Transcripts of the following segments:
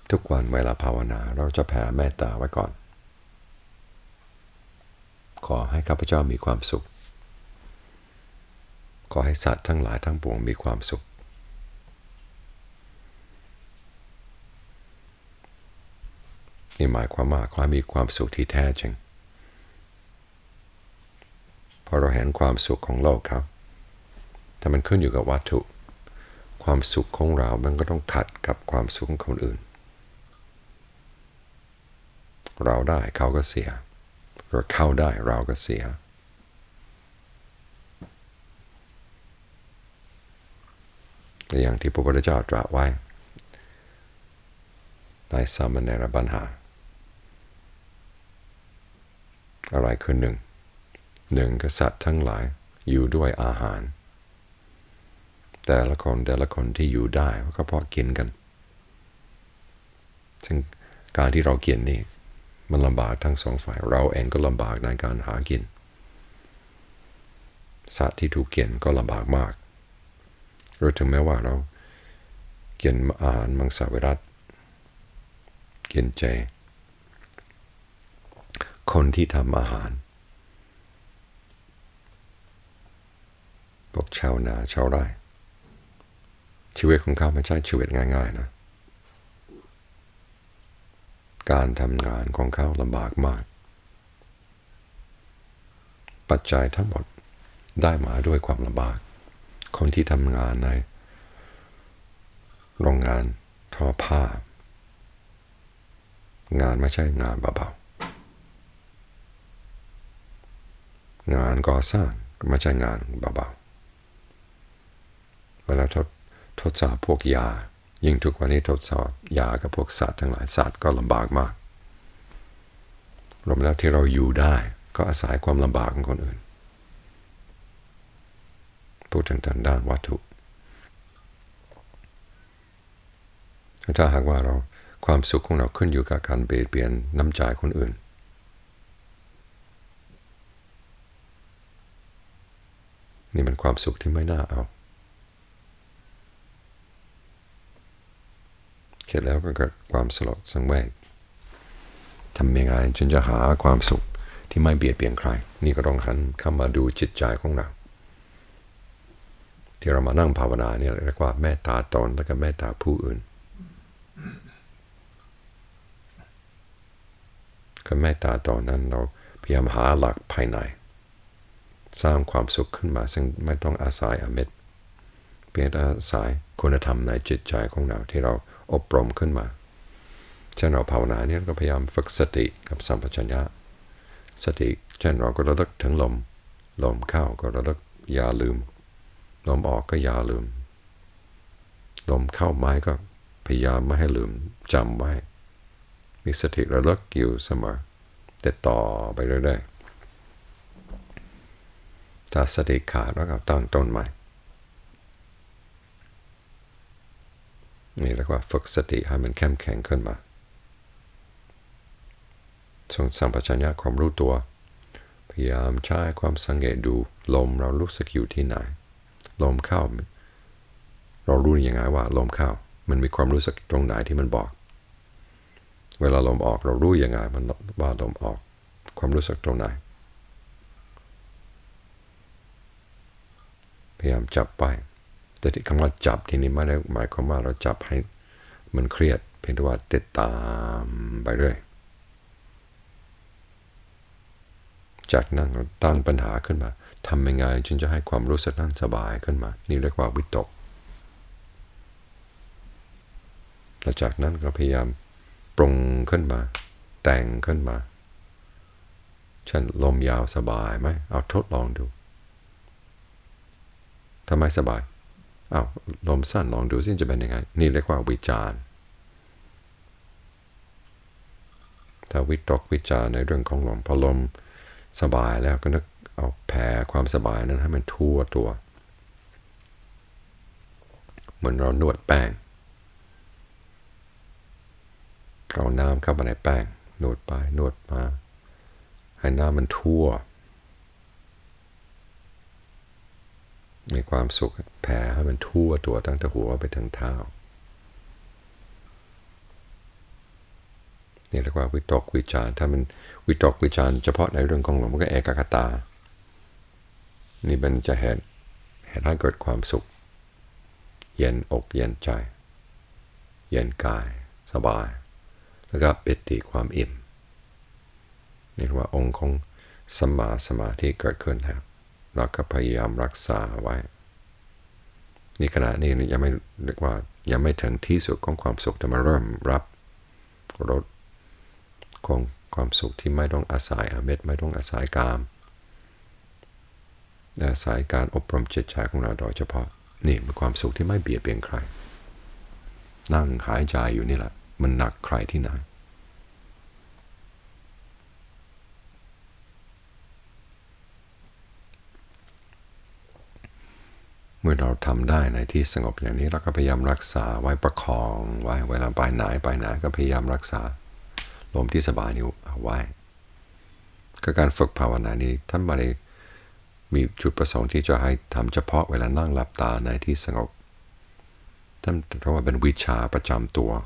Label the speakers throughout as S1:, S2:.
S1: ทุกวันเวลาภาวนาเราจะแผ่เมตตาไว้ก่อนขอให้ข้าพเจ้ามีความสุขขอให้สัตว์ทั้งหลายทั้งปวงมีความสุขนี่หมายความว่าความมีความสุขที่แท้จริงพอเราเห็นความสุขของโลกครับแต่มันขึ้นอยู่กับวัตถุความสุขของเรามันก็ต้องขัดกับความสุขของคนอื่นเราได้เขาก็เสียหรือเขาได้เราก็เสียอย่างที่พระพุทธเจ้าตรัสไว้ในสามเณรปัญหาอะไรคือหนึ่งกษัตริย์ทั้งหลายอยู่ด้วยอาหารแต่ละคนที่อยู่ได้ก็เพราะกินกันซึ่งการที่เรากินนี่มันลำบากทั้งสองฝ่ายเราเองก็ลำบากในการหากินสัตว์ที่ถูกกินก็ลำบากมากหรือถึงแม้ว่าเรากินอาหารมังสวิรัติกินเจคนที่ทำอาหารพวกชาวนาชาวไร่ชีวิตของเขาไม่ใช่ชีวิตง่ายๆนะการทำงานของเขาลำบากมากปัจจัยทั้งหมดได้มาด้วยความลำบากคนที่ทำงานในโรงงานทอผ้างานไม่ใช่งานเบาๆงานก่อสร้างไม่ใช่งานเบาๆเวลาทดสอบพวกยายิ่งทุกวันนี้ทดสอบยากับพวกสัตว์ทั้งหลายสัตว์ก็ลำบากมากรวมแล้วที่เราอยู่ได้ก็อาศัยความลำบากของคนอื่นพูดถึงทางด้านวัตถุถ้าหากว่าเราความสุขของเราขึ้นอยู่กับการเบียดเบียนน้ำใจคนอื่นนี่มันความสุขที่ไม่น่าเอาเสร็จแล้วก็เกิดความสลดสังเวชทำยังไงจนจะหาความสุขที่ไม่เบียดเบียนใครนี่ก็ต้องหันเข้ามาดูจิตใจของเราที่เรามานั่งภาวนาเนี่ยเรียกว่าเมตตาตนและก็เมตตาผู้อื่นก็เมตตาตนนั้นเราพยายามหาหลักภายในสร้างความสุขขึ้นมาซึ่งไม่ต้องอาศัยอมิตรเพียงแต่อาศัยคุณธรรมในจิตใจของเราที่เราอบรมขึ้นมาเช่นเราภาวนาเนี่ยก็พยายามฝึกสติกับสัมปชัญญะสติเช่นเราก็ระลึกถึงลมเข้าก็ระลึกอย่าลืมลมออกก็อย่าลืมลมเข้าไม้ก็พยายามไม่ให้ลืมจำไว้มีสติระลึกอยู่เสมอติดต่อไปเรื่อยๆถ้าสติขาดแล้วก็ตั้งต้นใหม่นี่เรียกว่าฝึกสติให้มันเข้มแข็งขึ้นมาส่วนสัมปชัญญะความรู้ตัวพยายามใช้ความสังเกตดูลมเรารู้สึกอยู่ที่ไหนลมเข้าเรารู้ยังไงว่าลมเข้ามันมีความรู้สึกตรงไหนที่มันบอกเวลาลมออกเรารู้ยังไงมันว่าลมออกความรู้สึกตรงไหนพยายามจับไปแต่ที่คำว่าจับที่นี้ไม่ได้หมายความว่าเราจับให้มันเครียดเพียงแต่ว่าติดตามไปเรื่อยจากนั้นเราตั้งปัญหาขึ้นมาทำยังไงจึงจะให้ความรู้สึกนั้นสบายขึ้นมานี่เรียกว่าวิตกและจากนั้นก็พยายามปรุงขึ้นมาแต่งขึ้นมาเช่นลมยาวสบายไหมเอาทดลองดูทำไมสบายลมสั้นลองดูสิจะเป็นยังไงนี่เรียกว่าวิจารณ์ถ้าวิตกวิจารณ์ในเรื่องของลมพอลมสบายแล้วก็นึกเอาแผ่ความสบายนั้นให้มันทั่วตัวเหมือนเรานวดแป้งเอาน้ำเข้ามาในแป้งนวดไปนวดมาให้น้ำมันทั่วมีความสุขแผ่ให้มันทั่วตัวตั้งแต่หัวไปถึงเท้านี่เรียกว่าวิตกวิจารถ้ามันวิตกวิจารเฉพาะในเรื่องของหลงมันก็เอกคตานี่มันจะเหตุให้เกิดความสุขเย็นอกเย็นใจเย็นกายสบายแล้วก็ปิติความอิ่มนี่เรียกว่าองค์ของสัมมาสมาธิเกิดขึ้นแล้วเราก็พยายามรักษาไว้นี่ขณะนี้ยังไม่เรียกว่ายังไม่ถึงที่สุดของความสุขแต่มาเริ่มรับรสของความสุขที่ไม่ต้องอาศัยอามิตรไม่ต้องอาศัยกามอาศัยการอบรมจิตใจของเราโดยเฉพาะนี่เป็นความสุขที่ไม่เบียดเบียนใครนั่งหายใจอยู่นี่แหละมันหนักใครที่ไหนเมื่อเราทำได้ในที่สงบอย่างนี้เราก็พยายามรักษาไว้ประคองไว้เวลาไปไหนก็พยายามรักษาลมที่สบายนี้เอาไว้ก็การฝึกภาวนานี้ท่านไม่ได้มีจุดประสงค์ที่จะให้ทำเฉพาะเวลานั่งหลับตาในที่สงบท่านเพราะว่าเป็นวิชาประจำตัว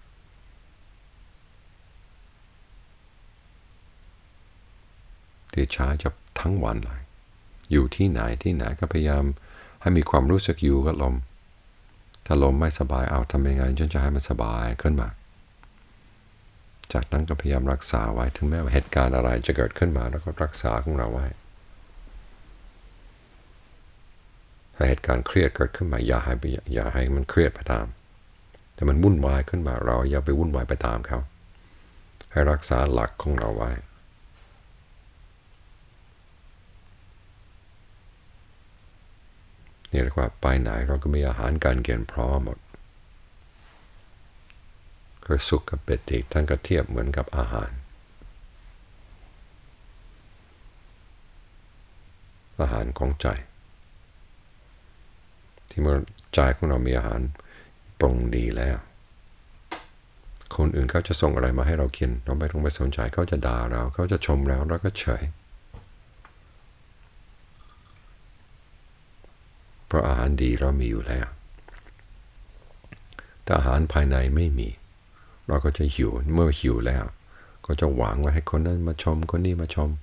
S1: ที่ใช้จะทั้งวันเลยอยู่ที่ไหนก็พยายามให้มีความรู้สึกอยู่กับลมถ้าลมไม่สบายเอาทำยังไงจนจะให้มันสบายขึ้นมาจากนั้นก็พยายามรักษาไว้ถึงแม้ว่าเหตุการณ์อะไรจะเกิดขึ้นมาแล้วก็รักษาของเราไว้ถ้าเหตุการณ์เครียดเกิดขึ้นมาอย่าให้มันเครียดไปตามแต่มันวุ่นวายขึ้นมาเราอย่าไปวุ่นวายไปตามเขาให้รักษาหลักของเราไว้นี่เรียกว่าไปไหนเราก็มีอาหารการกินพร้อมหมดคือสุขกับปิติท่านก็เทียบเหมือนกับอาหารของใจที่เมื่อใจของเรามีอาหารปรุงดีแล้วคนอื่นเขาจะส่งอะไรมาให้เรากินเราไม่ต้องไปสนใจเขาจะด่าเราเขาจะชมเราแล้วก็เฉยเพราะอาหารดีเรามีอยู่แล้วแต่อาหารภายในไม่มีเราก็จะหิวเมื่อหิวแล้วก็จะหวังว่าให้คนนั้นมาชมคนนี้มาชม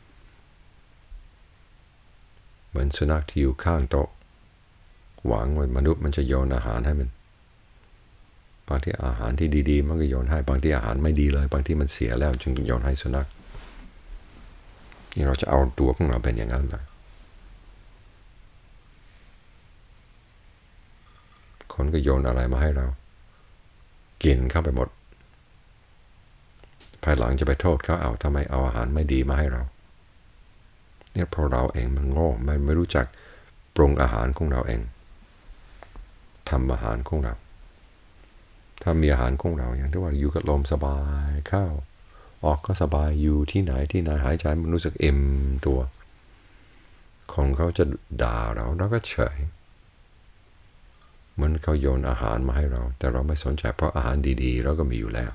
S1: เหมือนสุนัขที่อยู่ข้างโต๊ะหวังว่ามนุษย์มันจะโยนอาหารให้มันบางที่อาหารที่ดีๆมันก็โยนให้บางที่อาหารไม่ดีเลยบางที่มันเสียแล้วจึงโยนให้สุนัขนี่เราจะเอาตัวของเราเป็นอย่างนั้นเลยคนก็โยนอะไรมาให้เรากินเข้าไปหมดภายหลังจะไปโทษเขาเอาทำไมเอาอาหารไม่ดีมาให้เราเนี่ยเพราะเราเองมันโง่ไม่รู้จักปรุงอาหารของเราเองทำอาหารของเราถ้ามีอาหารของเราอย่างที่ว่าอยู่กับลมสบายเข้าออกก็สบายอยู่ที่ไหนหายใจมันรู้สึกเอ็มตัวของเขาจะด่าเราก็เฉยเหมือนเขาโยนอาหารมาให้เราแต่เราไม่สนใจเพราะอาหารดีๆเราก็มีอยู่แล้ว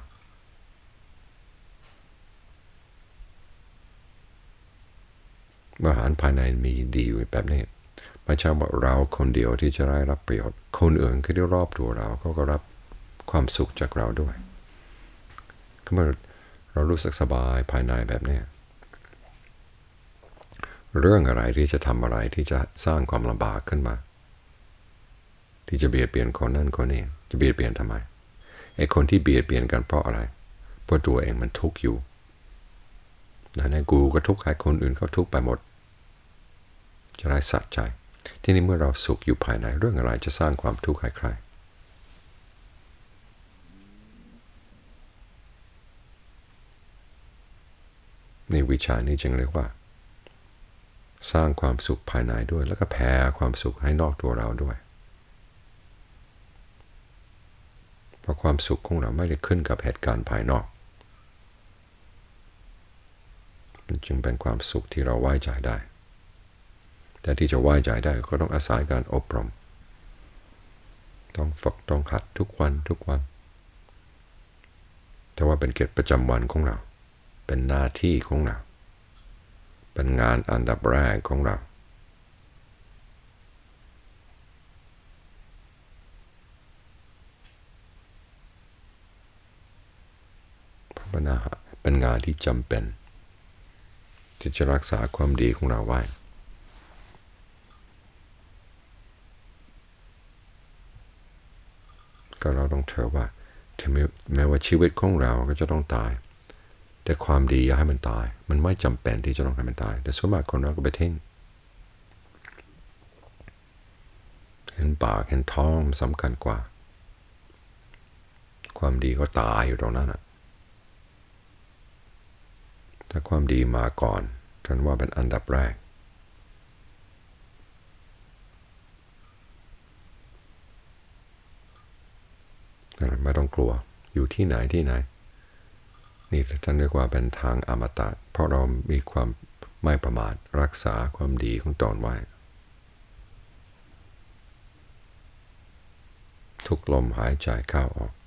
S1: อาหารภายในมีดีอยู่แบบนี้ไม่ใช่ว่าเราคนเดียวที่จะได้รับประโยชน์คนอื่นที่รอบตัวเราเขาก็รับความสุขจากเราด้วยเมื่อเรารู้สึกสบายภายในแบบนี้เรื่องอะไรที่จะทำอะไรที่จะสร้างความลำบากขึ้นมาที่จะเบียดเบียนคนนั่นคนนี้จะเบียดเบียนทำไมไอ้คนที่เบียดเบียนกันเพราะอะไรเพราะตัวเองมันทุกข์อยู่ในกูก็ทุกข์ให้คนอื่นเขาทุกข์ไปหมดจะได้สะใจที่นี้เมื่อเราสุขอยู่ภายในเรื่องอะไรจะสร้างความทุกข์ให้ใครในวิชานี้จึงเรียกว่าสร้างความสุขภายในด้วยแล้วก็แผ่ความสุขให้นอกตัวเราด้วยเพราะความสุขของเราไม่ได้ขึ้นกับเหตุการณ์ภายนอกมันจึงเป็นความสุขที่เราไว้ใจได้แต่ที่จะไว้ใจได้ก็ต้องอาศัยการอบรมต้องฝึกต้องหัดทุกวันแต่ว่าเป็นกิจประจำวันของเราเป็นหน้าที่ของเราเป็นงานอันดับแรกของเราเป็นงานที่จำเป็นที่จะรักษาความดีของเราไว้ก็เราต้องถือว่าถึงแม้ว่าชีวิตของเราก็จะต้องตายแต่ความดีอย่าให้มันตายมันไม่จำเป็นที่จะต้องให้มันตายแต่ส่วนมากคนเราก็ไปทิ้งเห็นปากเห็นท้องสำคัญกว่าความดีก็ตายอยู่ตรงนั้นนะถ้าความดีมาก่อนท่านว่าเป็นอันดับแรกไม่ต้องกลัวอยู่ที่ไหนนี่ท่านเรียกว่าเป็นทางอมตะเพราะเรามีความไม่ประมาทรักษาความดีของตนไว้ทุกลมหายใจเข้าออก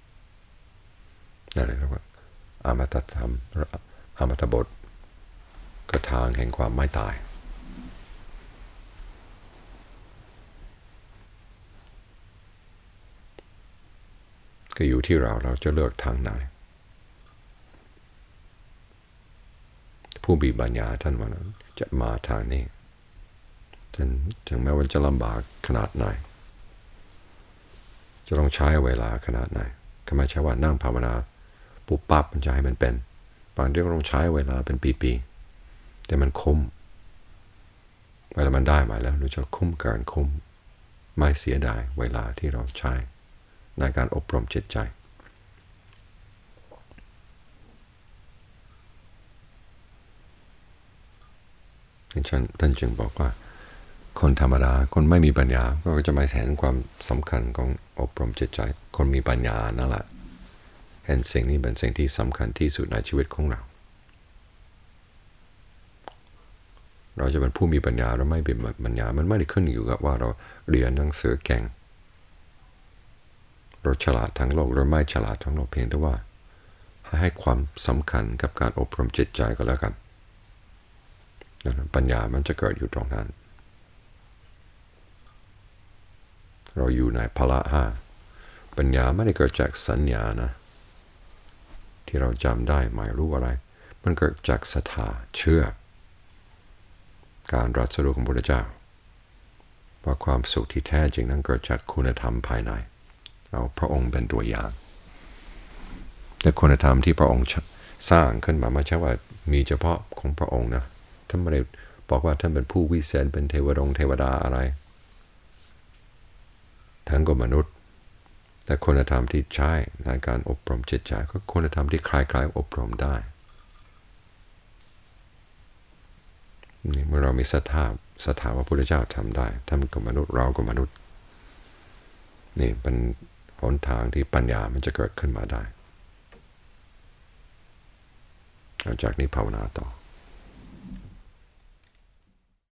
S1: นั่นเรียกว่าอมตะธรรมอมตะบทก็ทางแห่งความไม่ตายก็อยู่ที่เราจะเลือกทางไหนผู้มีปัญญาท่านว่าจะมาทางนี้ถึงแม้ว่าจะลำบากขนาดไหนจะต้องใช้เวลาขนาดไหนก็ไม่ใช่ว่านั่งภาวนาปุ๊บปั๊บมันจะให้มันเป็นบางทีก็ต้องใช้เวลาเป็นปีๆแต่มันคุ้มเวลามันได้มาแล้วเราจะคุ้มเกินคุ้มไม่เสียดายเวลาที่เราใช้ในการอบรมจิตใจท่านจึงบอกว่าคนธรรมดาคนไม่มีปัญญาก็จะไม่เห็นความสำคัญของอบรมจิตใจคนมีปัญญานั่นแหละเห็นสิ่งนี้เป็นสิ่งที่สำคัญที่สุดในชีวิตของเราจะเป็นผู้มีปัญญาหรือไม่มีปัญญามันไม่ได้ขึ้นอยู่กับว่าเราเรียนหนังสือเก่งเราฉลาดทั้งโลกหรือไม่ฉลาดทั้งโลกเพียงแต่ว่าให้ความสำคัญกับการอบรมจิตใจก็แล้วกันปัญญามันจะเกิดอยู่ตรงนั้นเราอยู่ในพละห้าปัญญาไม่ได้เกิดจากสัญญานะที่เราจำได้ไม่รู้อะไรมันเกิดจากศรัทธาเชื่อการตรัสรู้ของพระพุทธเจ้าว่าความสุขที่แท้จริงนั้นเกิดจากคุณธรรมภายในเอาพระองค์เป็นตัวอย่างแต่คุณธรรมที่พระองค์สร้างขึ้นมาไม่ใช่ว่ามีเฉพาะของพระองค์นะท่านไม่ได้บอกว่าท่านเป็นผู้วิเศษเป็นเทวดาอะไรทั้งก็มนุษย์แต่คุณธรรมที่ใช้ในการอบรมจิตใจก็คุณธรรมที่คล้ายๆอบรมได้นี่เมื่อเรามีศรัทธาว่าพระพุทธเจ้าทำได้ท่านก็มนุษย์เราก็มนุษย์นี่เป็นหนทางที่ปัญญามันจะเกิดขึ้นมาได้หลังจากนี้ภาวนาต่อ